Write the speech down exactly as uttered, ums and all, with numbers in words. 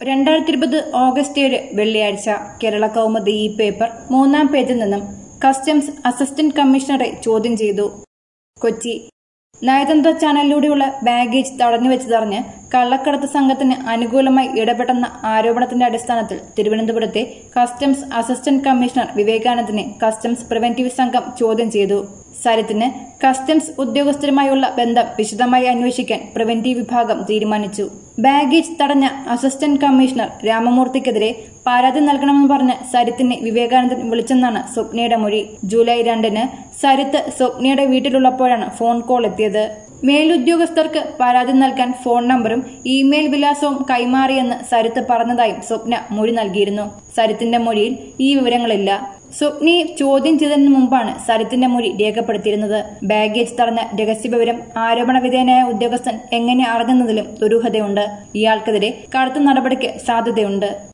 രണ്ടായിരത്തി ഇരുപത് ഓഗസ്റ്റ് ഏഴ് വെള്ളിയാഴ്ച കേരള കൗമുദി ഈ പേപ്പർ മൂന്നാം പേജിൽ നിന്നും കസ്റ്റംസ് അസിസ്റ്റന്റ് കമ്മീഷണറെ ചോദ്യം ചെയ്തു. കൊച്ചി നയതന്ത്ര ചാനലിലൂടെയുള്ള ബാഗേജ് തടഞ്ഞുവെച്ചതറിഞ്ഞ് കള്ളക്കടത്ത് സംഘത്തിന് അനുകൂലമായി ഇടപെട്ടെന്ന ആരോപണത്തിന്റെ അടിസ്ഥാനത്തിൽ തിരുവനന്തപുരത്തെ കസ്റ്റംസ് അസിസ്റ്റന്റ് കമ്മീഷണർ വിവേകാനന്ദനെ കസ്റ്റംസ് പ്രിവന്റീവ് സംഘം ചോദ്യം ചെയ്തു. സരിത്തിന് കസ്റ്റംസ് ഉദ്യോഗസ്ഥരുമായുള്ള ബന്ധം വിശദമായി അന്വേഷിക്കാൻ പ്രിവന്റീവ് വിഭാഗം തീരുമാനിച്ചു. ബാഗേജ് തടഞ്ഞ അസിസ്റ്റന്റ് കമ്മീഷണർ രാമമൂർത്തിക്കെതിരെ പരാതി നൽകണമെന്ന് പറഞ്ഞ് സരിത്തിനെ വിവേകാനന്ദൻ വിളിച്ചെന്നാണ് സ്വപ്നയുടെ മൊഴി. ജൂലൈ രണ്ടിന് സരിത്ത് സ്വപ്നയുടെ വീട്ടിലുള്ളപ്പോഴാണ് ഫോൺ കോൾ എത്തിയത്. മേലുദ്യോഗസ്ഥർക്ക് പരാതി നൽകാൻ ഫോൺ നമ്പറും ഇമെയിൽ വിലാസവും കൈമാറിയെന്ന് സരിത്ത് പറഞ്ഞതായും സ്വപ്ന മൊഴി നൽകിയിരുന്നു. സരിത്തിന്റെ മൊഴിയിൽ ഈ വിവരങ്ങളില്ല. സ്വപ്നയെ ചോദ്യം ചെയ്തതിനു മുമ്പാണ് സരിത്തിന്റെ മൊഴി രേഖപ്പെടുത്തിയിരുന്നത്. ബാഗേജ് തടഞ്ഞ രഹസ്യവിവരം ആരോപണ വിധേയനായ ഉദ്യോഗസ്ഥൻ എങ്ങനെ അറിഞ്ഞെന്നതിലും ദുരൂഹതയുണ്ട്. ഇയാൾക്കെതിരെ കടുത്ത നടപടിക്ക് സാധ്യതയുണ്ട്.